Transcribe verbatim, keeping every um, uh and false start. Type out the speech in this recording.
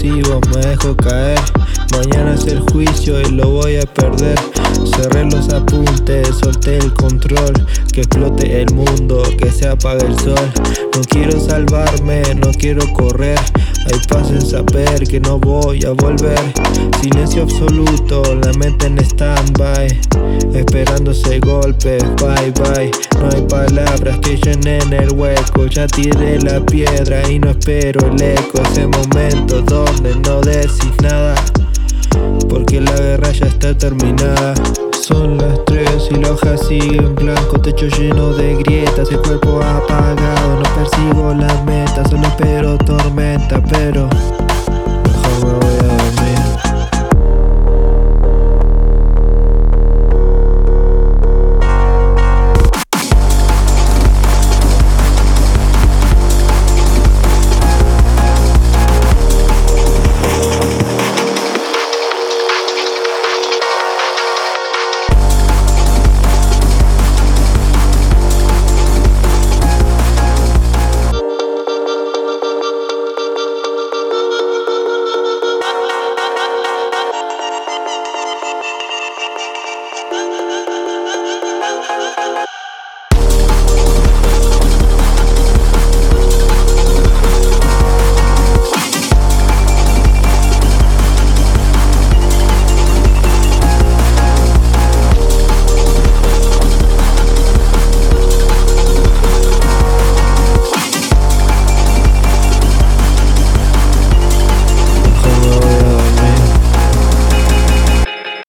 impulsivo, me dejo caer. Mañana es el juicio y lo voy a perder. Cerré los apuntes, solté el control. Que explote el mundo, que se apague el sol. No quiero salvarme, no quiero correr. Hay paz en saber que no voy a volver. Silencio absoluto, la mente en stand-by, esperando ese golpe, bye bye. No hay palabras que llenen el hueco. Ya tiré la piedra y no espero el eco. Ese momento donde no decís nada, porque la guerra ya está terminada. Son las tres y la hoja sigue en blanco. Techo lleno de grietas, el cuerpo apagado. No persigo la meta, solo espero tormenta. Pero